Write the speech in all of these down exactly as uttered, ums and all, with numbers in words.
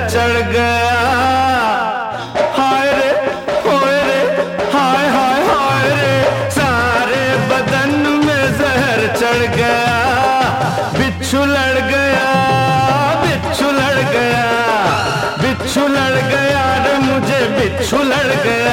चढ़ गया। हाय रे होए रे हाय हाय हाय रे, सारे बदन में जहर चढ़ गया। बिच्छू लड़ गया, बिच्छू लड़ गया, बिच्छू लड़ गया रे मुझे बिच्छू लड़ गया।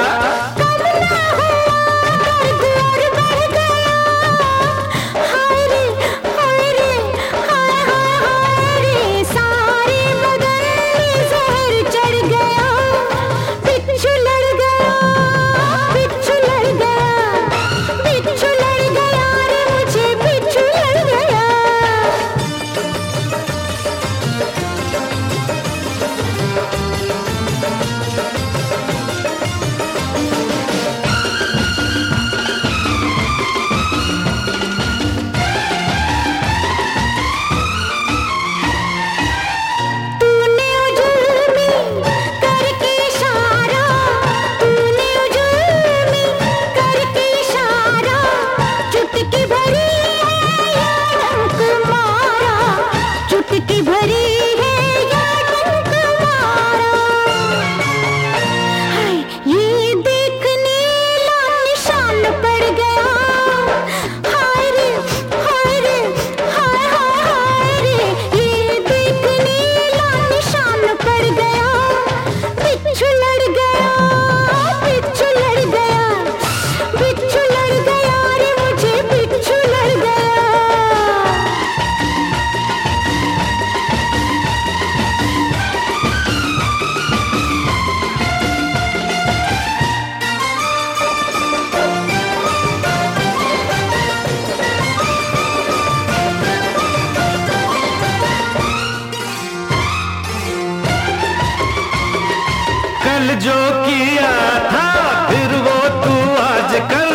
कल जो किया था फिर वो तू आज कर।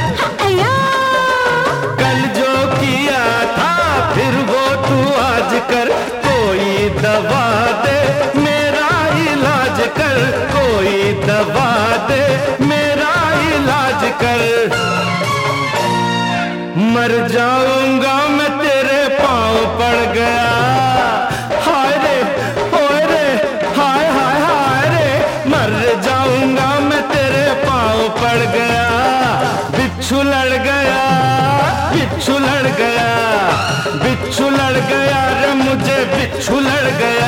कल जो किया था फिर वो तू आज कर। कोई दवा दे मेरा इलाज कर, कोई दवा दे मेरा इलाज कर। मर जाऊंगा मैं तेरे पाँव पड़ गया। हाय रे होए रे हाय हाय हाय रे, मर जाऊंगा मैं तेरे पाँव पड़ गया। बिच्छू लड़ गया, बिच्छू लड़ गया, बिच्छू लड़ गया रे मुझे बिच्छू लड़ गया।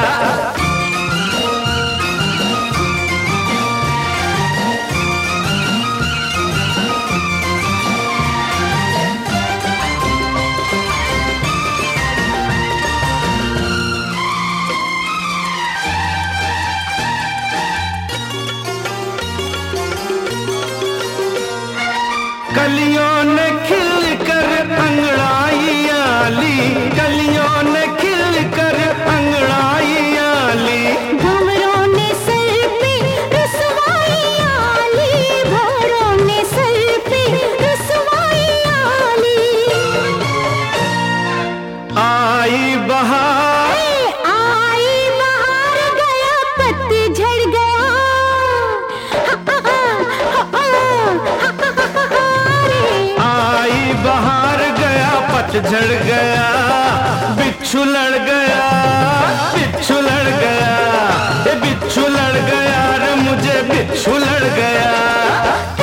कलियों ने खिल कर अंगड़ाइयाँ ली, कलियों ने खिल कर अंगड़ाइयाँ ली। भंवरों ने सर पे रसवाइयाँ ली, भंवरों ने सर पे रसवाइयाँ ली। आई बहार, आई बहार गया पतझड़ गया। बाहर गया पतझड़ गया, बिच्छू लड़ गया, बिच्छू लड़ गया, बिच्छू लड़ गया रे मुझे बिच्छू लड़ गया।